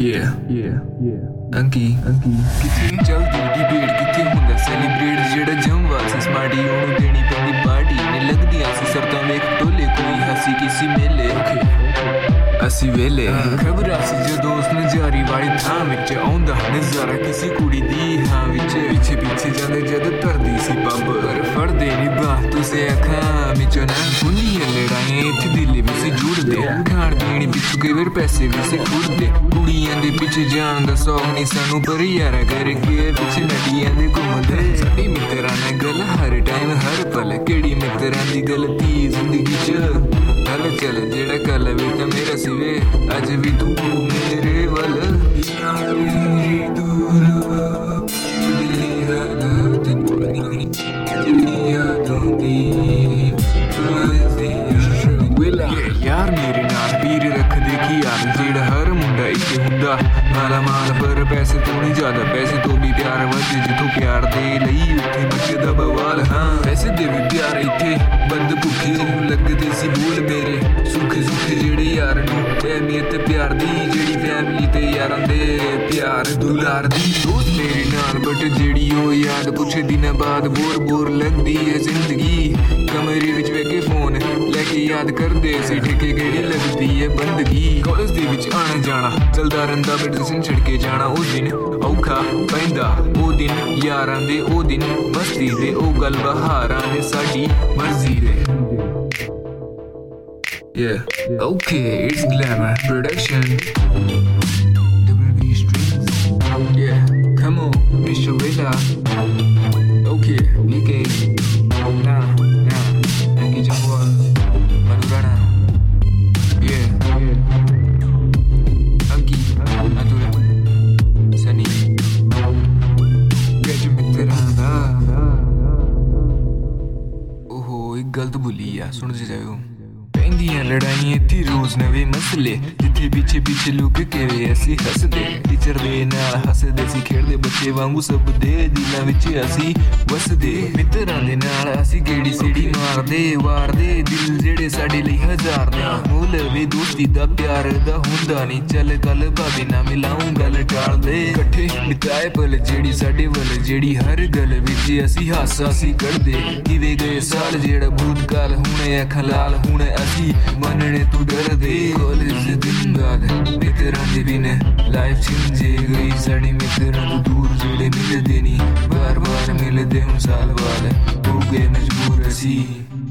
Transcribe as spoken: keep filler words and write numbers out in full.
Yeah, yeah, yeah. अंकी अंकी किथे नहीं चलदी डिबेट किथे हुंदा सैलीब्रेट जेड़ा जमवा सी स्मार्टी ओनू देनी पैंदी पार्टी ने लगदियां सी सरतां वेख टोले कोई हसी किसी मेले ਅਸੀਂ ਵੇਲੇ ਖਬਰ ਸੀ ਜੋ ਦੋਸਤ ਨਜ਼ਾਰੀ ਵਾਲੀ ਥਾਂ ਵਿੱਚ ਆਉਂਦਾ ਨਜ਼ਾਰਾ ਕਿਸੇ ਕੁੜੀ ਦੀ ਹਾਂ ਵਿੱਚ ਪਿੱਛੇ ਪਿੱਛੇ ਜਾਂਦੇ ਜਦ ਧਰਦੀ ਸੀ ਪੱਬ ਪਰ ਫੜਦੇ ਨਹੀਂ ਬਾਹ ਤੁਸੀਂ ਅੱਖਾਂ ਵਿੱਚੋਂ ਨਾ ਹੁੰਦੀਆਂ ਲੜਾਈਆਂ ਇੱਥੇ ਦਿਲ ਵੀ ਸੀ ਜੁੜਦੇ ਖਾਣ ਪੀਣ ਪਿੱਛੋਂ ਕਈ ਵਾਰ ਪੈਸੇ ਵੀ ਸੀ ਖੁੱਲਦੇ ਕੁੜੀਆਂ ਦੇ ਪਿੱਛੇ ਜਾਣ ਦਾ ਸੌਕ ਨਹੀਂ ਸਾਨੂੰ ਪਰ ਯਾਰਾ ਕਰਕੇ ਪਿੱਛੇ ਨਦੀਆਂ ਦੇ ਘੁੰਮਦੇ ਸਾਡੀ ਮਿੱਤਰਾਂ ਨਾਲ ਗੱਲ ਹਰ ਟਾਈਮ ਹਰ ਪਲ ਕਿਹੜੀ ਮਿੱਤਰਾਂ ਦੀ ਗਲਤੀ ਜ਼ਿੰਦਗੀ 'ਚ ਚੱਲ ਚੱਲ ਜਿਹੜਾ ਕੱਲ ਵੀ ਤਾਂ ਮੇਰਾ ਸੀ ਵੇ ਅੱਜ ਵੀ ਤੂੰ ਮੇਰੇ ਵੱਲ ਮੇਰੀ ਦੂਰ ਦਿਲੀ ਹਾਲਤ ਦਿਲੀ ਯਾਦੋਂ ਦੀ ਵੇਲਾ ਯਾਰ ਮੇਰੇ ਨਾਲ ਵੀਰ ਰੱਖਦੇ ਕੀ ਯਾਰ ਜਿਹੜਾ ਹਰ ਮੁੰਡਾ ਇੱਥੇ ਹੁੰਦਾ ਮਾਲਾ ਮਾਲ ਪਰ ਪੈਸੇ ਤੋਂ ਨਹੀਂ ਜ਼ਿਆਦਾ ਪੈਸੇ ਤੋਂ ਵੀ ਪਿਆਰ ਵੱਧੇ ਜਿੱਥੋਂ ਪਿਆਰ ਦੇ ਲਈ ਉੱਥੇ ਬੱਚੇ ਦਾ ਬਵਾਲ ਹਾਂ ਪੈਸੇ ਦੇ ਵੀ ਪਿਆਰ ਇੱਥੇ ਬੰਦ ਭੁੱਖੇ ਲੱਗਦੇ ਸੀ ਬੋਲ ਮੇਰੇ ਸੁੱਖੇ ਸੁੱਖੇ ਜਿਹੜੇ ਯਾਰ ਨੂੰ ਅਹਿਮੀਅਤ ਪਿਆਰ ਦੀ ਜਿਹੜੀ ਫੈਮਿਲੀ ਤੇ ਯਾਰਾਂ ਦੇ ਪਿਆਰ ਦੁਲਾਰ ਦੀ ਦੋਸਤ ਮੇਰੇ ਨਾਲ ਬਟ ਜਿਹੜੀ ਉਹ ਯਾਦ ਕੁਛ ਦਿਨਾਂ ਬਾਅਦ ਬੋਰ ਬੋਰ ਲੱਗਦੀ ਹੈ ਜ਼ਿੰਦਗੀ ਕਮਰੇ ਵਿੱਚ ਬਹਿ ਕੇ ਫੋਨ ਲੈ ਕੇ ਯਾਦ ਕਰਦੇ ਸੀ ਠੇਕੇ ਕਿਹੜੀ ਲੱਗਦੀ ਹੈ ਬੰਦਗੀ ਕਾਲਜ ਦੇ ਵਿੱਚ ਆਣਾ ਜਾਣਾ ਚੱਲਦਾ ਰਹਿੰਦਾ ਬਟ ਛੱਡ ਕੇ ਜਾਣਾ ਉਸ ਦਿਨ ਔਖਾ ਪੈਂਦਾ ਉਹ ਦਿਨ ਯਾਰਾਂ ਦੇ ਉਹ ਦਿਨ ਮਸਤੀ ਦੇ ਉਹ ਗੱਲ ਬਹਾਰਾਂ ਦੇ ਸਾਡੀ ਮਰਜ਼ੀ ਦੇ Yeah, okay, it's Glamour Production W B Streets Yeah, come on, Mister Villa Okay, V K Nah, nah, Anki Jambal Madurana Yeah, yeah Anki, Adura Sunny Gaj Mitrana Oho, ek galt boli ya, sun je jayo ਪੈਂਦੀਆਂ ਲੜਾਈਆਂ ਇੱਥੇ ਰੋਜ਼ ਨਵੇਂ ਮਸਲੇ ਜਿੱਥੇ ਪਿੱਛੇ ਪਿੱਛੇ ਲੁਕ ਕੇ ਵੇ ਅਸੀਂ ਹੱਸਦੇ ਟੀਚਰ ਦੇ ਨਾਲ ਹੱਸਦੇ ਸੀ ਖੇਡਦੇ ਬੱਚੇ ਵਾਂਗੂ ਸਭ ਦੇ ਦਿਲਾਂ ਵਿੱਚ ਅਸੀਂ ਵਸਦੇ ਮਿੱਤਰਾਂ ਦੇ ਨਾਲ ਅਸੀਂ ਗੇੜੀ ਸੀੜੀ ਮਾਰਦੇ ਵਾਰਦੇ ਦਿਲ ਜਿਹੜੇ ਸਾਡੇ ਲਈ ਹਜ਼ਾਰ ਨੇ ਮੁੱਲ ਵੀ ਦੋਸਤੀ ਦਾ ਪਿਆਰ ਦਾ ਹੁੰਦਾ ਨਹੀਂ ਚੱਲ ਕੱਲ ਭਾਵੇਂ ਨਾ ਮਿਲਾਉਂ ਗੱਲ ਟਾਲਦੇ ਇਕੱਠੇ ਬਿਤਾਏ ਪਲ ਜਿਹੜੀ ਸਾਡੇ ਵੱਲ ਜਿਹੜੀ ਹਰ ਗੱਲ ਵਿੱਚ ਅਸੀਂ ਹਾਸਾ ਸੀ ਕੱਢਦੇ ਕਿਵੇਂ ਗਏ ਸਾਲ ਜਿਹੜਾ ਭੂਤਕਾਲ ਹੁਣੇ ਅੱਖਾਂ ਲਾਲ ਹੁਣੇ ਅਸੀਂ ਮੰਨਣੇ ਤੂੰ ਡਰਦੇ ਕਾਲਜ ਦਿਨ ਬਾਅਦ ਮਿੱਤਰਾਂ ਦੇ ਬਿਨ ਲਾਈਫ ਚੇਂਜੇ ਗਈ ਸਾਡੀ ਮਿੱਤਰਾਂ ਤੋਂ ਦੂਰ ਜਿਹੜੇ ਮਿਲਦੇ ਨਹੀਂ ਬਾਰ ਬਾਰ ਮਿਲਦੇ ਹੁਣ ਸਾਲ ਬਾਅਦ ਹੋ ਗਏ ਮਜਬੂਰ ਅਸੀਂ